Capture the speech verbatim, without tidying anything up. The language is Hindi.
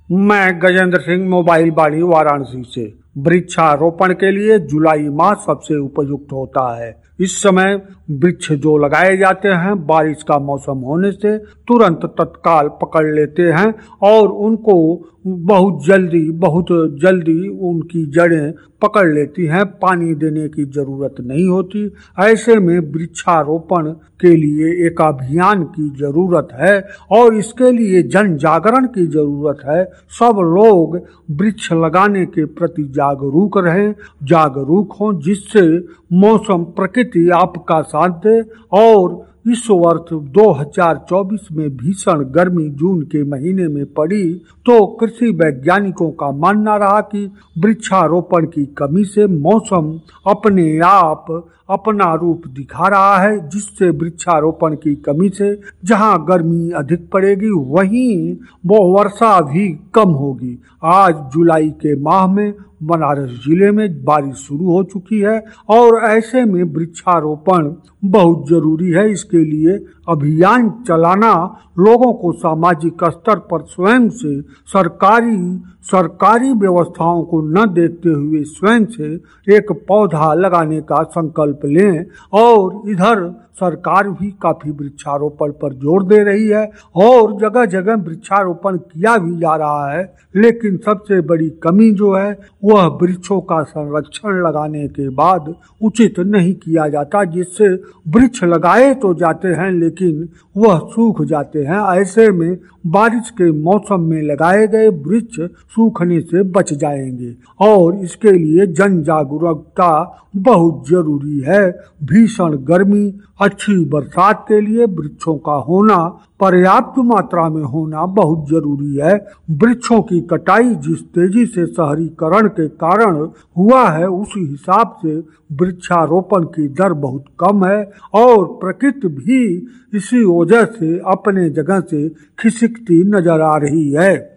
मैं गजेंद्र सिंह, मोबाइल बाड़ी, वाराणसी से। वृक्षारोपण के लिए जुलाई माह सबसे उपयुक्त होता है। इस समय वृक्ष जो लगाए जाते हैं बारिश का मौसम होने से तुरंत तत्काल पकड़ लेते हैं और उनको बहुत जल्दी बहुत जल्दी उनकी जड़ें पकड़ लेती हैं, पानी देने की जरूरत नहीं होती। ऐसे में वृक्षारोपण के लिए एक अभियान की जरूरत है और इसके लिए जन जागरण की जरूरत है। सब लोग वृक्ष लगाने के प्रति जागरूक रहें, जागरूक हों, जिससे मौसम प्रकृति आपका साथ दे। और इस वर्ष दो हज़ार चौबीस में भीषण गर्मी जून के महीने में पड़ी तो कृषि वैज्ञानिकों का मानना रहा कि वृक्षारोपण की कमी से मौसम अपने आप अपना रूप दिखा रहा है, जिससे वृक्षारोपण की कमी से जहां गर्मी अधिक पड़ेगी वहीं वो वर्षा भी कम होगी। आज जुलाई के माह में बनारस जिले में बारिश शुरू हो चुकी है और ऐसे में वृक्षारोपण बहुत जरूरी है। इसके लिए अभियान चलाना, लोगों को सामाजिक स्तर पर स्वयं से सरकारी सरकारी व्यवस्थाओं को न देखते हुए स्वयं से एक पौधा लगाने का संकल्प लें। और इधर सरकार भी काफी वृक्षारोपण पर जोर दे रही है और जगह जगह वृक्षारोपण किया भी जा रहा है, लेकिन सबसे बड़ी कमी जो है वह वृक्षों का संरक्षण लगाने के बाद उचित नहीं किया जाता, जिससे वृक्ष लगाए तो जाते हैं लेकिन वह सूख जाते हैं। ऐसे में बारिश के मौसम में लगाए गए वृक्ष सूखने से बच जाएंगे और इसके लिए जन जागरूकता बहुत जरूरी है। भीषण गर्मी, अच्छी बरसात के लिए वृक्षों का होना, पर्याप्त मात्रा में होना बहुत जरूरी है। वृक्षों की कटाई जिस तेजी से शहरीकरण के कारण हुआ है उसी हिसाब से वृक्षारोपण की दर बहुत कम है और प्रकृति भी इसी वजह से अपने जगह से खिसकती नजर आ रही है।